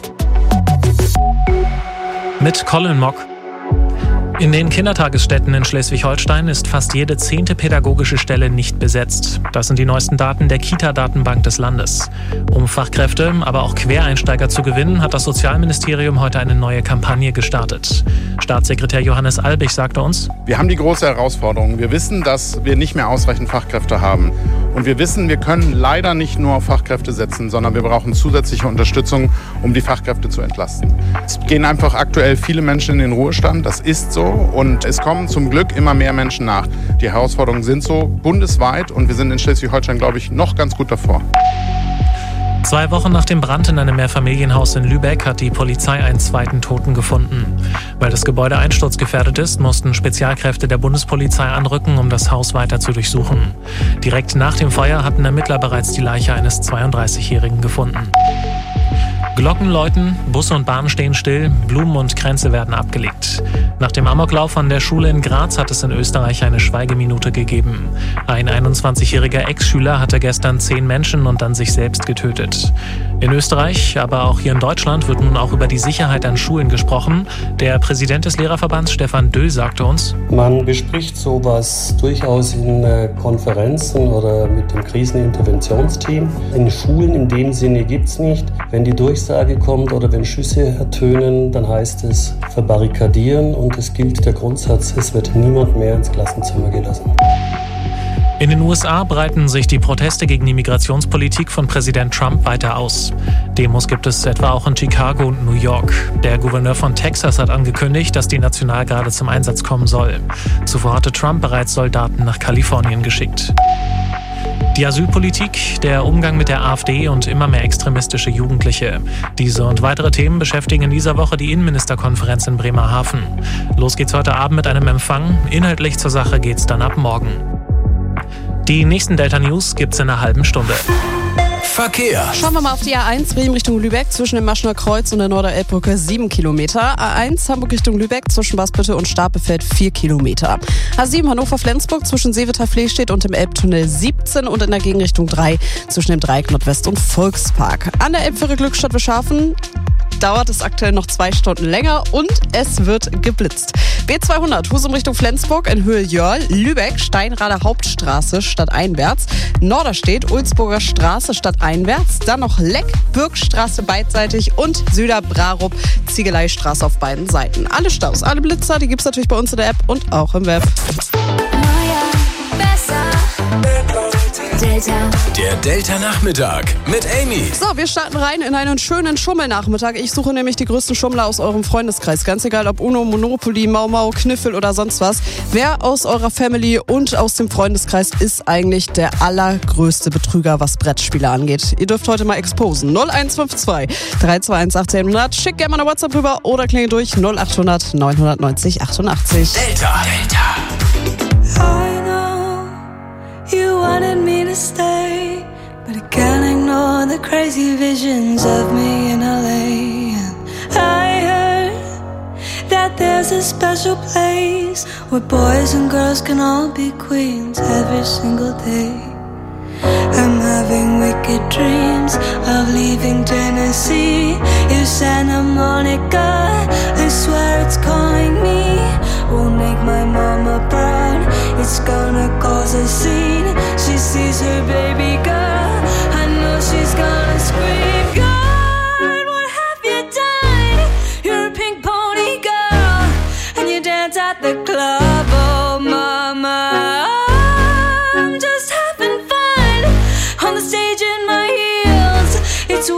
Mit Colin Mock. In den Kindertagesstätten in Schleswig-Holstein ist fast jede zehnte pädagogische Stelle nicht besetzt. Das sind die neuesten Daten der Kita-Datenbank des Landes. Um Fachkräfte, aber auch Quereinsteiger zu gewinnen, hat das Sozialministerium heute eine neue Kampagne gestartet. Staatssekretär Johannes Albig sagte uns: Wir haben die große Herausforderung. Wir wissen, dass wir nicht mehr ausreichend Fachkräfte haben. Und wir wissen, wir können leider nicht nur auf Fachkräfte setzen, sondern wir brauchen zusätzliche Unterstützung, um die Fachkräfte zu entlasten. Es gehen einfach aktuell viele Menschen in den Ruhestand, das ist so. Und es kommen zum Glück immer mehr Menschen nach. Die Herausforderungen sind so bundesweit und wir sind in Schleswig-Holstein, glaube ich, noch ganz gut davor. Zwei Wochen nach dem Brand in einem Mehrfamilienhaus in Lübeck hat die Polizei einen zweiten Toten gefunden. Weil das Gebäude einsturzgefährdet ist, mussten Spezialkräfte der Bundespolizei anrücken, um das Haus weiter zu durchsuchen. Direkt nach dem Feuer hatten Ermittler bereits die Leiche eines zweiunddreißigjährigen gefunden. Glocken läuten, Busse und Bahnen stehen still, Blumen und Kränze werden abgelegt. Nach dem Amoklauf an der Schule in Graz hat es in Österreich eine Schweigeminute gegeben. Ein einundzwanzigjähriger Ex-Schüler hatte gestern zehn Menschen und dann sich selbst getötet. In Österreich, aber auch hier in Deutschland wird nun auch über die Sicherheit an Schulen gesprochen. Der Präsident des Lehrerverbands Stefan Döll sagte uns: Man bespricht sowas durchaus in Konferenzen oder mit dem Kriseninterventionsteam. In Schulen in dem Sinne gibt es nicht. Wenn die Durchsage kommt oder wenn Schüsse ertönen, dann heißt es verbarrikadieren und es gilt der Grundsatz, es wird niemand mehr ins Klassenzimmer gelassen. In den U S A breiten sich die Proteste gegen die Migrationspolitik von Präsident Trump weiter aus. Demos gibt es etwa auch in Chicago und New York. Der Gouverneur von Texas hat angekündigt, dass die Nationalgarde zum Einsatz kommen soll. Zuvor hatte Trump bereits Soldaten nach Kalifornien geschickt. Die Asylpolitik, der Umgang mit der AfD und immer mehr extremistische Jugendliche. Diese und weitere Themen beschäftigen in dieser Woche die Innenministerkonferenz in Bremerhaven. Los geht's heute Abend mit einem Empfang. Inhaltlich zur Sache geht's dann ab morgen. Die nächsten Delta News gibt's in einer halben Stunde. Verkehr. Schauen wir mal auf die A eins, Bremen Richtung Lübeck, zwischen dem Maschner Kreuz und der Norderelbbrücke sieben Kilometer. A eins, Hamburg Richtung Lübeck, zwischen Basbütte und Stapelfeld vier Kilometer. A sieben, Hannover-Flensburg, zwischen Seevetter-Flehstedt und dem Elbtunnel siebzehn und in der Gegenrichtung drei, zwischen dem Dreieck Nordwest und Volkspark. An der Elbfähre Glückstadt Wischafen dauert es aktuell noch zwei Stunden länger und es wird geblitzt. B zweihundert, Husum Richtung Flensburg in Höhe Jörl, Lübeck, Steinrader Hauptstraße stadteinwärts, Norderstedt, Ulzburger Straße stadteinwärts, dann noch Leck, Bürgstraße beidseitig und Süderbrarup, Ziegeleistraße auf beiden Seiten. Alle Staus, alle Blitzer, die gibt's natürlich bei uns in der App und auch im Web. Delta. Der Delta-Nachmittag mit Amy. So, wir starten rein in einen schönen Schummelnachmittag. Ich suche nämlich die größten Schummler aus eurem Freundeskreis. Ganz egal, ob Uno, Monopoly, Mau Mau, Kniffel oder sonst was. Wer aus eurer Family und aus dem Freundeskreis ist eigentlich der allergrößte Betrüger, was Brettspiele angeht? Ihr dürft heute mal exposen. null eins fünf zwei, drei zwei eins, eins acht null null. Schickt gerne mal eine WhatsApp rüber oder klingelt durch null acht hundert, neunhundertneunzig, achtundachtzig. Delta. Delta. You wanted me to stay, but I can't ignore the crazy visions of me in L A. And I heard that there's a special place where boys and girls can all be queens every single day. I'm having wicked dreams of leaving Tennessee. If Santa Monica, I swear it's calling me. Won't make my mama proud, it's gonna cause a scene. She sees her baby girl, I know she's gonna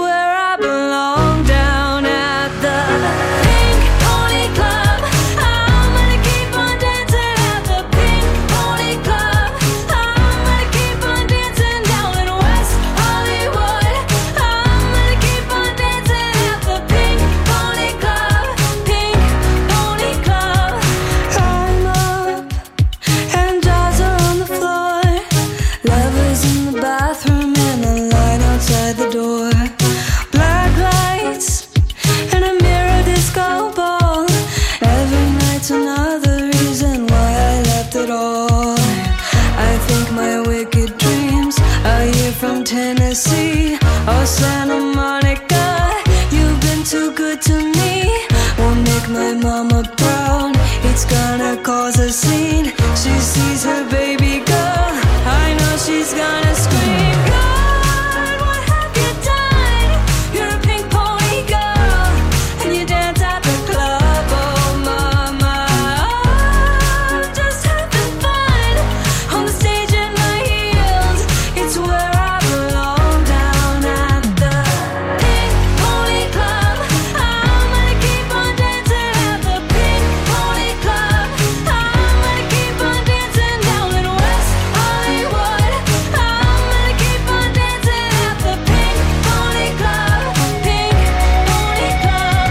where I belong, down at the Pink Pony Club. I'm gonna keep on dancing at the Pink Pony Club. I'm gonna keep on dancing down in West Hollywood. I'm gonna keep on dancing at the Pink Pony Club. Pink Pony Club. I'm up and dolls are on the floor. Lovers in the bathroom and the line outside the door. Black lights and a mirror disco ball. Every night's another reason why I left it all. I think my wicked dreams are here from Tennessee or Santa Monica. You've been too good to me. Won't make my mama proud. It's gonna cause a scene. She sees her baby girl. I know she's gonna scream. God, what have you done? You're a pink pony girl, and you dance at the club. Oh, mama, I'm just having fun on the stage in my heels. It's where I belong, down at the Pink Pony Club. I'm gonna keep on dancing at the Pink Pony Club. I'm gonna keep on dancing down in West Hollywood. I'm gonna keep on dancing at the Pink Pony Club. Pink Pony Club.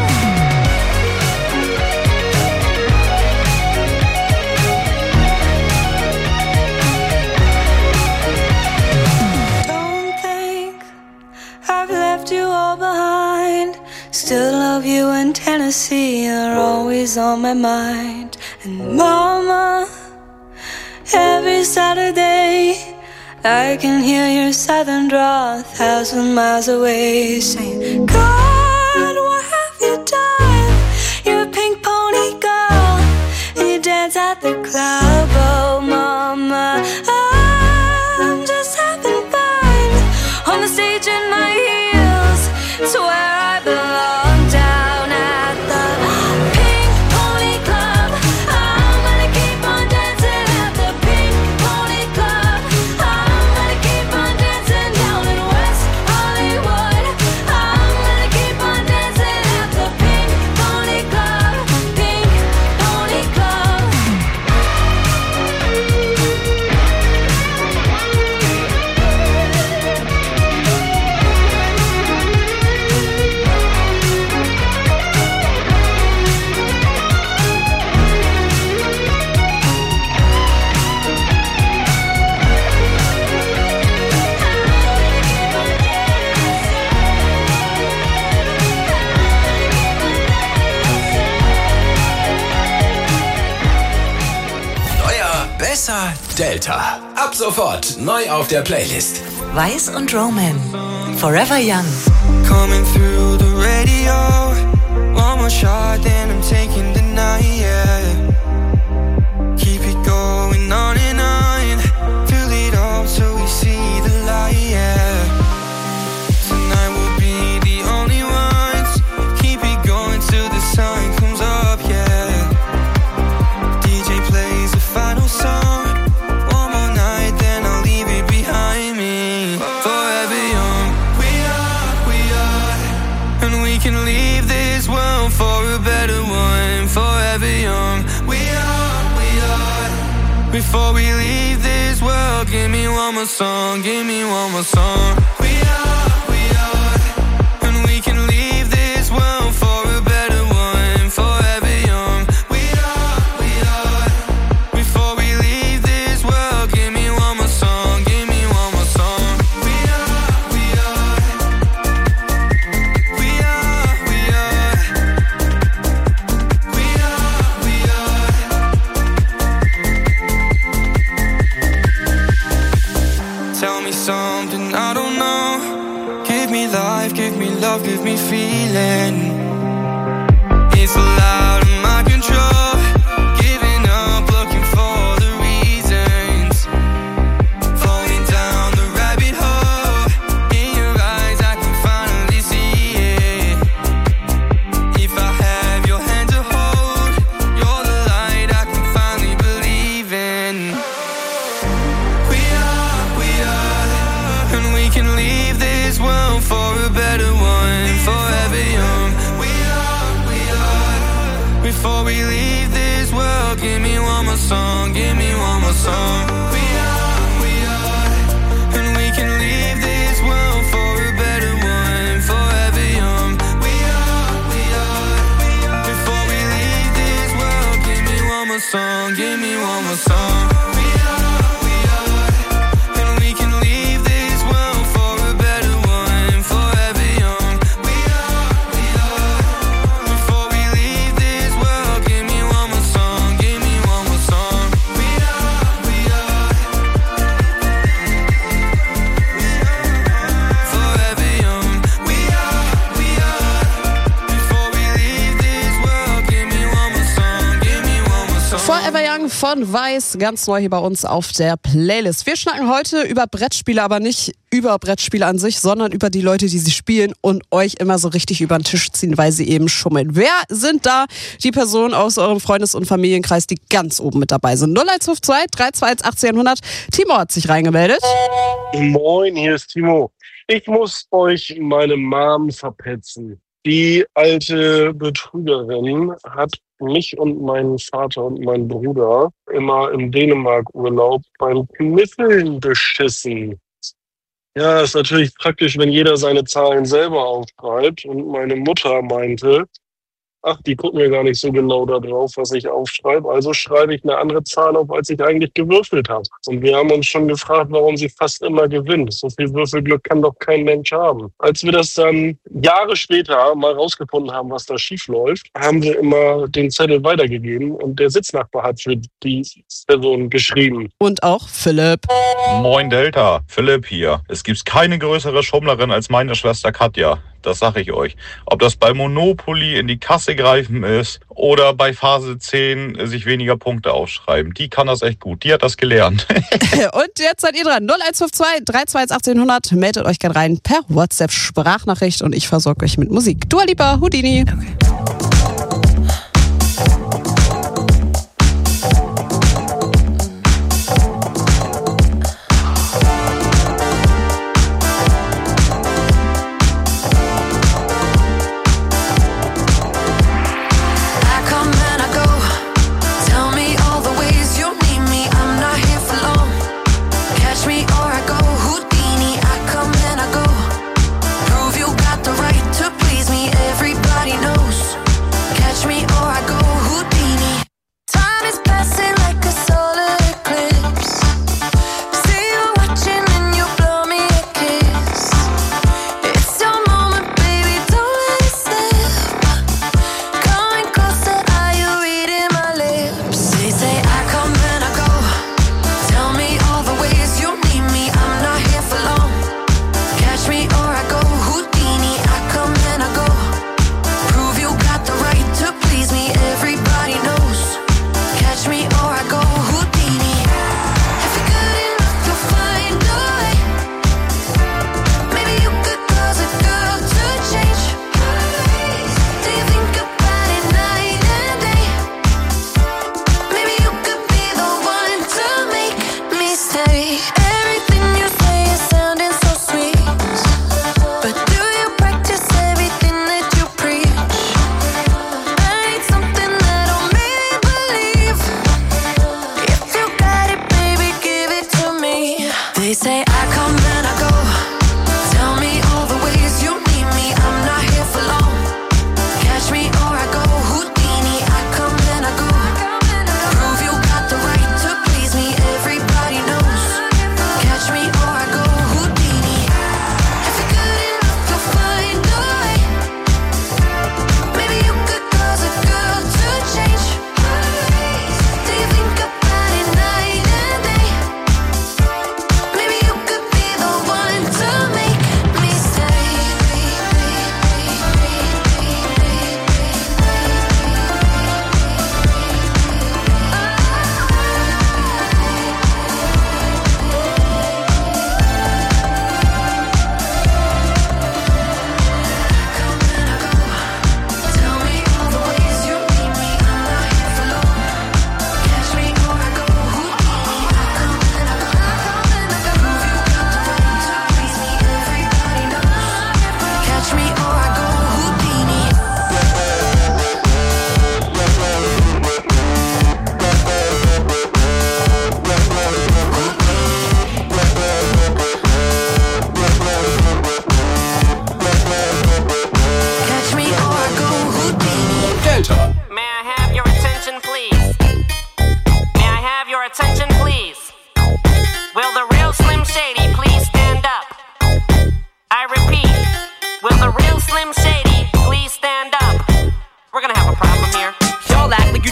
Don't think I've left you all behind. Still love you in Tennessee. You're always on my mind. And mama, every Saturday I can hear your southern drawl a thousand miles away, saying, God, what have you done? You're a pink pony girl, and you dance at the club. Oh, mama, I'm just having fun on the stage in my heels. It's where I belong, down at the Pink Pony Club. I'm gonna keep on dancing at the Pink Pony Club. I'm gonna keep on dancing down in West Hollywood. I'm gonna keep on dancing at the Pink Pony Club. Pink Pony Club. Neuer, besser, Delta. Ab sofort neu auf der Playlist. Weiß und Roman. Forever Young. Coming through the radio. One more shot, then I'm taking the night, yeah. Keep it going on and on. Fill it up so we see the light, yeah. Tonight we'll be the only ones. Keep it going till the sun comes up, yeah. D J plays the final song. One more night, then I'll leave it behind me. Forever young, we are, we are. And we can leave this world for a better one. Forever young, we are, we are. Before we leave this world, give me one more song, give me one more song. We are, we are. And we can leave this world for a better one. Forever young, we are, we are. Before we leave this world, give me one more song, give me one more song. We are, we are. We are, we are. We are, we are. Tell me something I don't know. Give me life, give me love, give me feeling. It's all out of my control. Giving up, looking for the reasons. Falling down the rabbit hole. In your eyes, I can finally see it. If I have your hand to hold, you're the light I can finally believe in. And we can leave this world for a better one. song. We are, we are, and we can leave this world for a better one, forever young. We are, we are, before we leave this world, give me one more song, give me one more song. We are, we are, and we can leave this world for a better one, forever young. We are, we are, before we leave this world, give me one more song, give me one more song. We are, we are, forever young. We are, we are, before we leave this world, give me one more song, give me one more song. Forever Young von Weiß, ganz neu hier bei uns auf der Playlist. Wir schnacken heute über Brettspiele, aber nicht über Brettspiele an sich, sondern über die Leute, die sie spielen und euch immer so richtig über den Tisch ziehen, weil sie eben schummeln. Wer sind da die Personen aus eurem Freundes- und Familienkreis, die ganz oben mit dabei sind? null eins fünf zwei, drei zwei eins, achtzehnhundert. Timo hat sich reingemeldet. Moin, hier ist Timo. Ich muss euch meine Mom verpetzen. Die alte Betrügerin hat mich und meinen Vater und meinen Bruder immer im Dänemark-Urlaub beim Kniffeln beschissen. Ja, ist natürlich praktisch, wenn jeder seine Zahlen selber aufschreibt. Und meine Mutter meinte, ach, die gucken mir gar nicht so genau da drauf, was ich aufschreibe. Also schreibe ich eine andere Zahl auf, als ich eigentlich gewürfelt habe. Und wir haben uns schon gefragt, warum sie fast immer gewinnt. So viel Würfelglück kann doch kein Mensch haben. Als wir das dann Jahre später mal rausgefunden haben, was da schief läuft, haben wir immer den Zettel weitergegeben und der Sitznachbar hat für die Person geschrieben. Und auch Philipp. Moin Delta, Philipp hier. Es gibt keine größere Schummlerin als meine Schwester Katja. Das sage ich euch. Ob das bei Monopoly in die Kasse greifen ist oder bei Phase zehn sich weniger Punkte aufschreiben. Die kann das echt gut. Die hat das gelernt. Und jetzt seid ihr dran. null eins fünf zwei, drei zwei eins, achtzehnhundert. Meldet euch gerne rein per WhatsApp-Sprachnachricht und ich versorge euch mit Musik. Dua Lipa, Houdini. Okay. Prove you got the right to please me. Everybody knows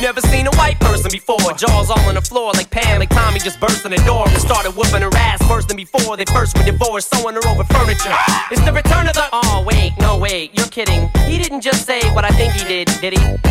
never seen a white person before. Jaws all on the floor like Pam, like Tommy just burst in the door and started whooping her ass worse than before. They first were divorced, sewing her over furniture. It's the return of the... Oh, wait, no, wait, you're kidding. He didn't just say what I think he did, did he?